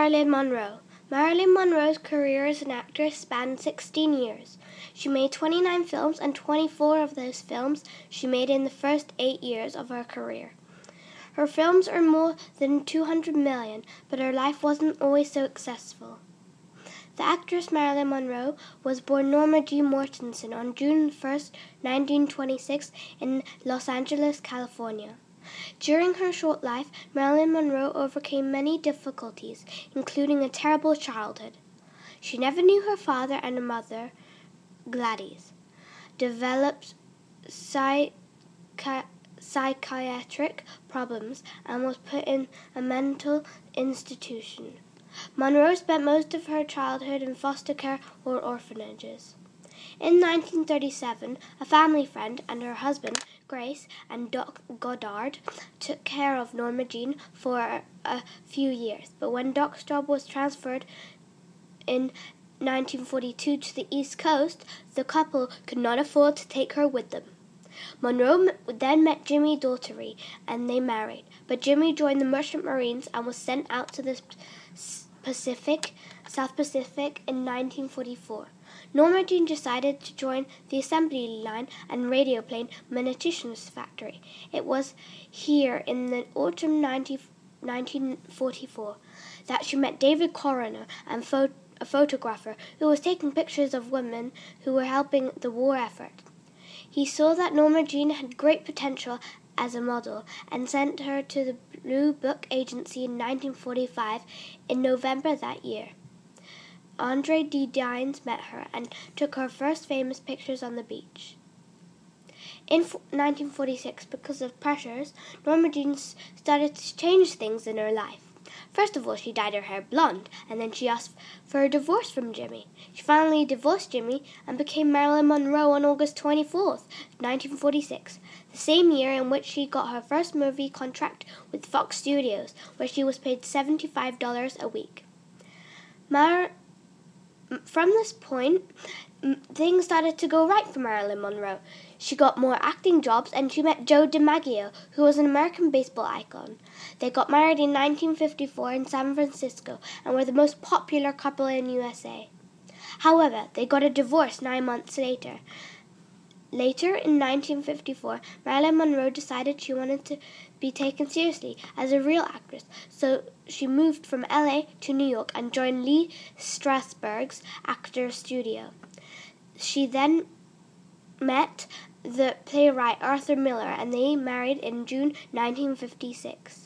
Marilyn Monroe. Marilyn Monroe's career as an actress spanned 16 years. She made 29 films, and 24 of those films she made in the first 8 years of her career. Her films earned more than $200 million, but her life wasn't always so successful. The actress Marilyn Monroe was born Norma Jean Mortensen on June 1, 1926 in Los Angeles, California. During her short life, Marilyn Monroe overcame many difficulties, including a terrible childhood. She never knew her father, and her mother, Gladys, developed psychiatric problems and was put in a mental institution. Monroe spent most of her childhood in foster care or orphanages. In 1937, a family friend and her husband, Grace and Doc Goddard, took care of Norma Jean for a few years, but when Doc's job was transferred in 1942 to the East Coast, the couple could not afford to take her with them. Monroe then met Jimmy Daugherty, and they married, but Jimmy joined the Merchant Marines and was sent out to the South Pacific in 1944. Norma Jean decided to join the assembly line and radioplane munitions factory. It was here in the autumn 1944 that she met David Coroner, a photographer who was taking pictures of women who were helping the war effort. He saw that Norma Jean had great potential as a model and sent her to the Blue Book Agency in 1945. In November that year, Andre D. Dines met her and took her first famous pictures on the beach. In 1946, because of pressures, Norma Jean started to change things in her life. First of all, she dyed her hair blonde, and then she asked for a divorce from Jimmy. She finally divorced Jimmy and became Marilyn Monroe on August 24th, 1946, the same year in which she got her first movie contract with Fox Studios, where she was paid $75 a week. From this point, things started to go right for Marilyn Monroe. She got more acting jobs, and she met Joe DiMaggio, who was an American baseball icon. They got married in 1954 in San Francisco and were the most popular couple in USA. However, they got a divorce 9 months later. Later, in 1954, Marilyn Monroe decided she wanted to be taken seriously as a real actress, so she moved from LA to New York and joined Lee Strasberg's actor studio. She then met the playwright Arthur Miller, and they married in June 1956.